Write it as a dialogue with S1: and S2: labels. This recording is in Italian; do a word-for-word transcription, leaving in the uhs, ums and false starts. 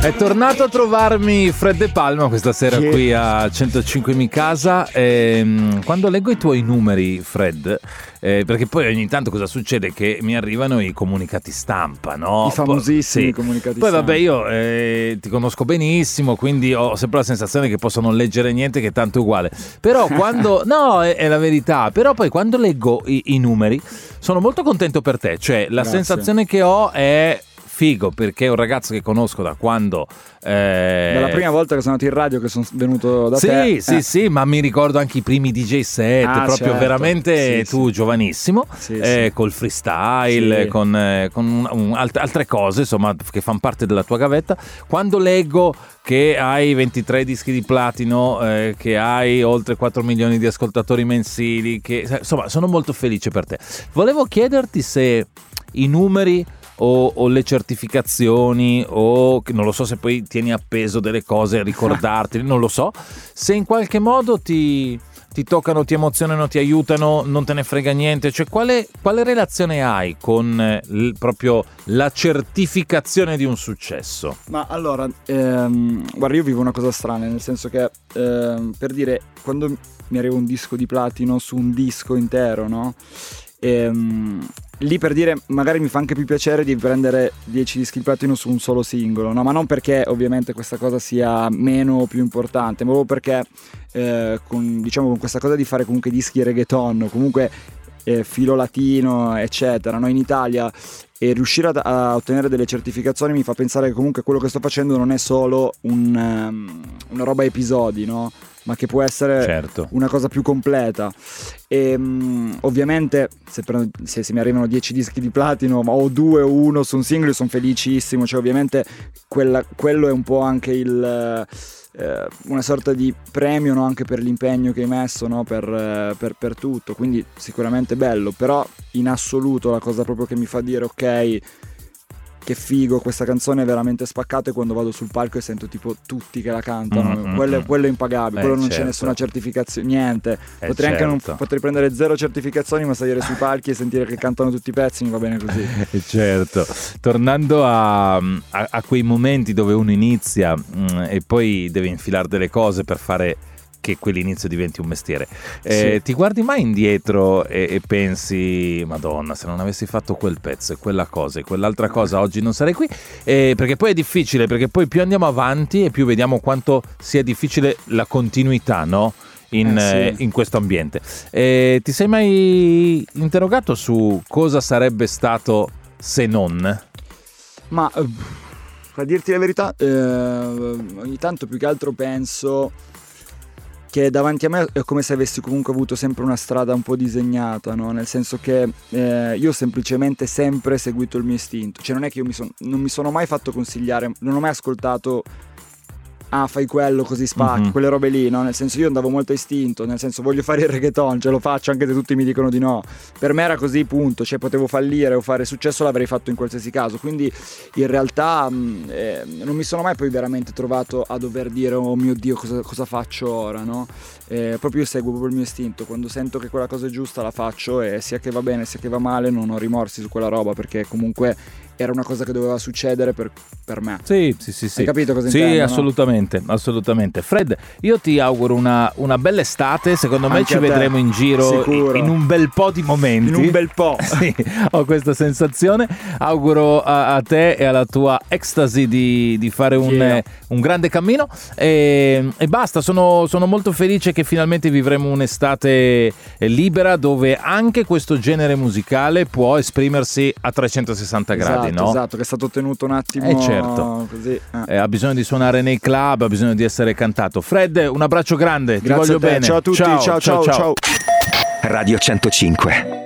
S1: È tornato a trovarmi Fred De Palma questa sera
S2: Che...
S1: qui a centocinque Mi Casa. E, quando leggo i tuoi numeri, Fred, eh, perché poi ogni tanto cosa succede? Che mi arrivano i comunicati stampa, no?
S2: I famosissimi
S1: poi, sì.
S2: comunicati
S1: poi,
S2: stampa.
S1: Poi vabbè, io eh, ti conosco benissimo, quindi ho sempre la sensazione che posso non leggere niente, che tanto è uguale. Però quando... no, è, è la verità. Però poi quando leggo i, i numeri sono molto contento per te. Cioè, la
S2: Grazie.
S1: sensazione che ho è... figo, perché è un ragazzo che conosco da quando eh...
S2: dalla prima volta che sono andato in radio, che sono venuto da
S1: sì,
S2: te.
S1: sì,
S2: eh.
S1: sì, ma mi ricordo anche i primi D J set,
S2: ah,
S1: proprio
S2: certo.
S1: veramente
S2: sì,
S1: tu
S2: sì.
S1: giovanissimo,
S2: sì,
S1: eh,
S2: sì.
S1: col freestyle,
S2: sì.
S1: con, eh, con un, un, alt- altre cose, insomma, che fanno parte della tua gavetta. Quando leggo che hai ventitré dischi di platino, eh, che hai oltre quattro milioni di ascoltatori mensili, che insomma sono molto felice per te. Volevo chiederti se i numeri O, o le certificazioni, o non lo so se poi tieni appeso delle cose, ricordarti, non lo so, se in qualche modo ti, ti toccano, ti emozionano, ti aiutano, non te ne frega niente, cioè quale, quale relazione hai con eh, proprio la certificazione di un successo?
S2: Ma allora, ehm, guarda, io vivo una cosa strana, nel senso che ehm, per dire, quando mi arriva un disco di platino su un disco intero, no? Ehm, lì per dire magari mi fa anche più piacere di prendere dieci dischi di platino su un solo singolo, no? Ma non perché ovviamente questa cosa sia meno o più importante, ma proprio perché eh, con, diciamo, con questa cosa di fare comunque dischi reggaeton, comunque eh, filo latino eccetera, no? In Italia, e riuscire a, a ottenere delle certificazioni mi fa pensare che comunque quello che sto facendo non è solo un, um, una roba episodi, no? Ma che può essere
S1: certo.
S2: una cosa più completa. E um, ovviamente se, prendo, se, se mi arrivano dieci dischi di platino, ma o due o uno su un singolo, sono felicissimo. Cioè ovviamente quella, quello è un po' anche il eh, una sorta di premio, no? Anche per l'impegno che hai messo, no? per, eh, per, per tutto, quindi sicuramente bello. Però in assoluto la cosa proprio che mi fa dire ok, che figo, questa canzone è veramente spaccata, e quando vado sul palco e sento tipo tutti che la cantano, mm-hmm. quello, quello è impagabile,
S1: eh,
S2: quello non
S1: certo.
S2: c'è nessuna certificazione, niente.
S1: Eh,
S2: potrei
S1: certo.
S2: anche non, potrei prendere zero certificazioni, ma salire sui palchi e sentire che cantano tutti i pezzi mi va bene così.
S1: Certo. Tornando a, a, a quei momenti dove uno inizia mh, e poi deve infilare delle cose per fare che quell'inizio diventi un mestiere, eh,
S2: sì.
S1: Ti guardi mai indietro e, e pensi Madonna, se non avessi fatto quel pezzo e quella cosa e quell'altra cosa oggi non sarei qui, eh, perché poi è difficile, perché poi più andiamo avanti e più vediamo quanto sia difficile la continuità, no? In,
S2: eh, sì.
S1: in questo ambiente. Eh, ti sei mai interrogato su cosa sarebbe stato se non?
S2: Ma uh, a dirti la verità, eh, ogni tanto più che altro penso che davanti a me è come se avessi comunque avuto sempre una strada un po' disegnata, no? Nel senso che eh, io ho semplicemente sempre seguito il mio istinto, cioè non è che io mi son, non mi sono mai fatto consigliare, non ho mai ascoltato ah fai quello così spacchi, mm-hmm. quelle robe lì, no? Nel senso io andavo molto a istinto, nel senso voglio fare il reggaeton, ce lo faccio anche se tutti mi dicono di no, per me era così, punto, cioè potevo fallire o fare successo, l'avrei fatto in qualsiasi caso, quindi in realtà eh, non mi sono mai poi veramente trovato a dover dire oh mio Dio cosa, cosa faccio ora, no? Eh, proprio io seguo proprio il mio istinto, quando sento che quella cosa è giusta la faccio, e sia che va bene sia che va male non ho rimorsi su quella roba, perché comunque era una cosa che doveva succedere per, per me.
S1: Sì, sì, sì, sì.
S2: Hai capito cosa
S1: sì,
S2: intendo? Sì,
S1: assolutamente, no? assolutamente. Fred, io ti auguro una, una bella estate, secondo me
S2: Anche
S1: ci vedremo in giro in, in un bel po' di momenti.
S2: In un bel po'.
S1: Sì, ho questa sensazione. Auguro a, a te e alla tua ecstasy di, di fare un,
S2: yeah.
S1: eh, un grande cammino e, e basta, sono, sono molto felice che finalmente vivremo un'estate libera dove anche questo genere musicale può esprimersi a trecentosessanta gradi.
S2: Esatto,
S1: no?
S2: esatto, che è stato tenuto un attimo
S1: eh certo.
S2: così. Eh.
S1: Eh, ha bisogno di suonare nei club, ha bisogno di essere cantato. Fred, un abbraccio grande,
S2: Grazie
S1: ti voglio
S2: a te.
S1: bene.
S2: Ciao a tutti, ciao ciao ciao. ciao.
S3: Radio centocinque.